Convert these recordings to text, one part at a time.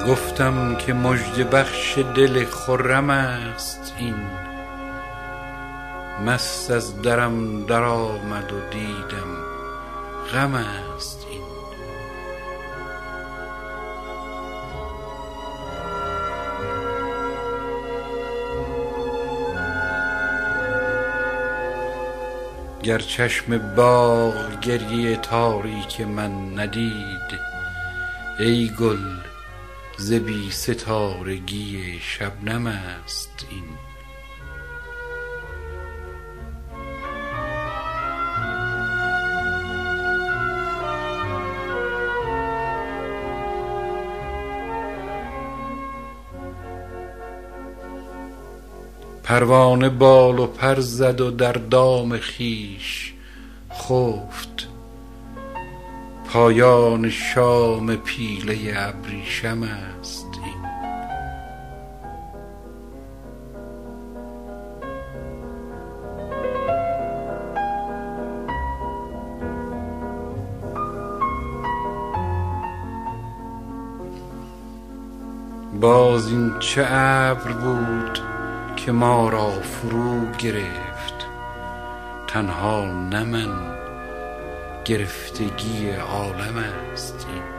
گفتم که مژده بخش دل خرم است این، مست از درم در آمد و دیدم غم است این. گر چشم باغ گریه تاریک من ندید، ای گل ز بی ستارگی شبنم است این. پروانه بال و پر زد و در دام خویش خفت، پایان شام پیله ابریشم است این. باز این چه ابر بود که ما را فرو گرفت، تنها نه من گرفتگی عالم است این.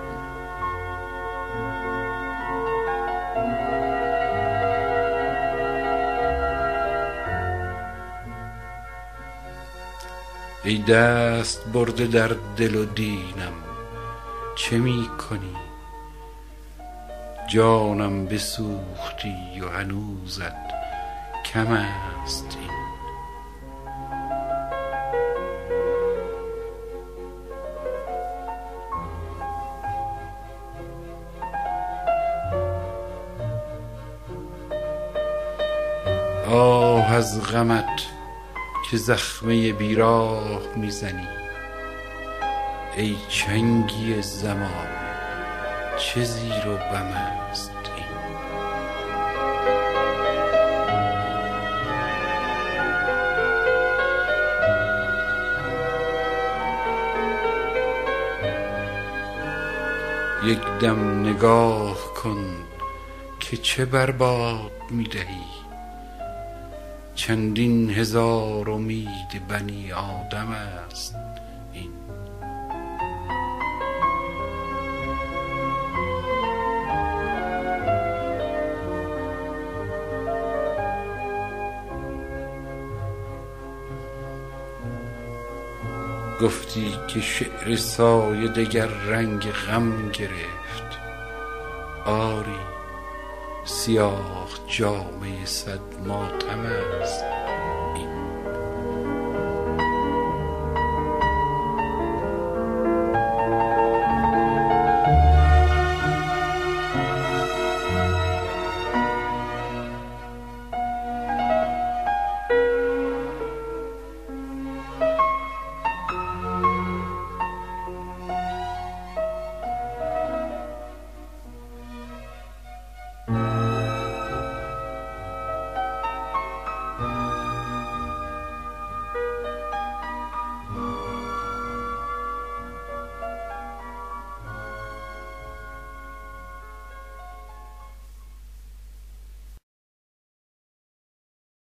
ای دست برده در دل و دینم چه می کنی؟ جانم بسوختی و هنوزت کم است این. آه از غمت که زخمه بیراه میزنی، ای چنگی زمان چه زیر و بم است این. یک دم نگاه کن که چه برباد میدهی، چندین هزار امید بنی آدم است این. گفتی که شعر سایه دگر رنگ غم گرفت، آری سیاه جامه صد ماتم است